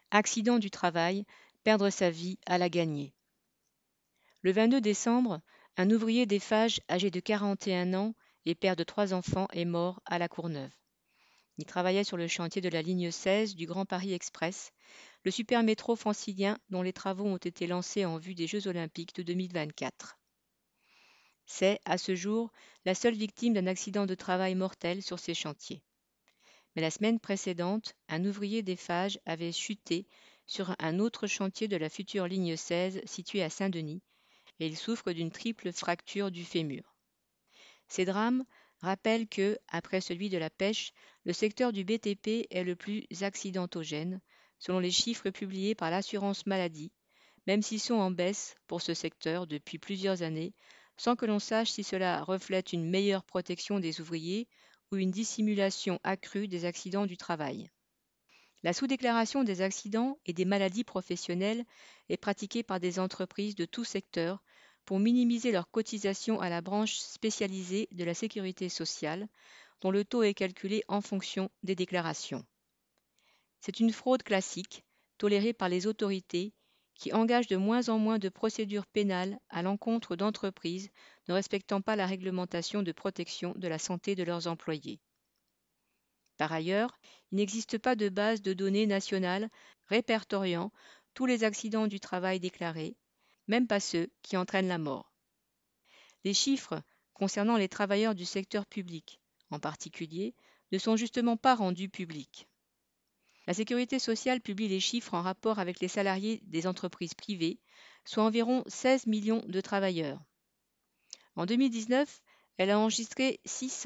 Accident du travail, perdre sa vie à la gagner. Le 22 décembre, un ouvrier d'Eiffage âgé de 41 ans et père de 3 enfants est mort à La Courneuve. Il travaillait sur le chantier de la ligne 16 du Grand Paris Express, le super métro francilien dont les travaux ont été lancés en vue des Jeux olympiques de 2024. C'est, à ce jour, la seule victime d'un accident de travail mortel sur ces chantiers. Mais la semaine précédente, un ouvrier d'Eiffage avait chuté sur un autre chantier de la future ligne 16 située à Saint-Denis et il souffre d'une triple fracture du fémur. Ces drames rappellent que, après celui de la pêche, le secteur du BTP est le plus accidentogène, selon les chiffres publiés par l'assurance maladie, même s'ils sont en baisse pour ce secteur depuis plusieurs années, sans que l'on sache si cela reflète une meilleure protection des ouvriers ou une dissimulation accrue des accidents du travail. La sous-déclaration des accidents et des maladies professionnelles est pratiquée par des entreprises de tout secteur pour minimiser leurs cotisations à la branche spécialisée de la sécurité sociale, dont le taux est calculé en fonction des déclarations. C'est une fraude classique, tolérée par les autorités, qui engage de moins en moins de procédures pénales à l'encontre d'entreprises ne respectant pas la réglementation de protection de la santé de leurs employés. Par ailleurs, il n'existe pas de base de données nationale répertoriant tous les accidents du travail déclarés, même pas ceux qui entraînent la mort. Les chiffres concernant les travailleurs du secteur public, en particulier, ne sont justement pas rendus publics. La sécurité sociale publie les chiffres en rapport avec les salariés des entreprises privées, soit environ 16 millions de travailleurs. En 2019, elle a enregistré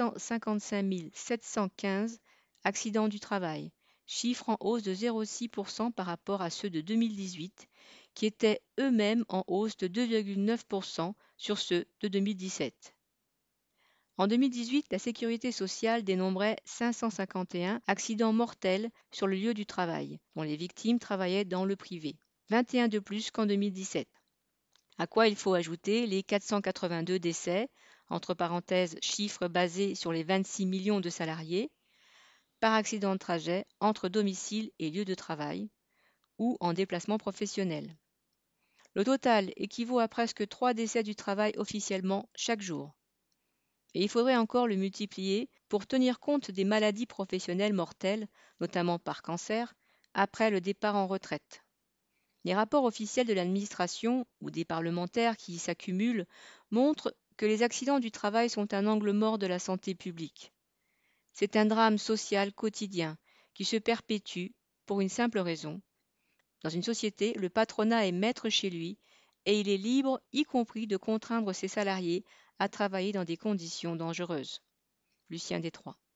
655 715 accidents du travail, chiffre en hausse de 0,6% par rapport à ceux de 2018, qui étaient eux-mêmes en hausse de 2,9% sur ceux de 2017. En 2018, la sécurité sociale dénombrait 551 accidents mortels sur le lieu du travail, dont les victimes travaillaient dans le privé, 21 de plus qu'en 2017. À quoi il faut ajouter les 482 décès, entre parenthèses chiffres basés sur les 26 millions de salariés, par accident de trajet entre domicile et lieu de travail, ou en déplacement professionnel. Le total équivaut à presque 3 décès du travail officiellement chaque jour. Et il faudrait encore le multiplier pour tenir compte des maladies professionnelles mortelles, notamment par cancer, après le départ en retraite. Les rapports officiels de l'administration ou des parlementaires qui s'accumulent montrent que les accidents du travail sont un angle mort de la santé publique. C'est un drame social quotidien qui se perpétue pour une simple raison. Dans une société, le patronat est maître chez lui et il est libre, y compris de contraindre ses salariés à travailler dans des conditions dangereuses. Lucien Détroit.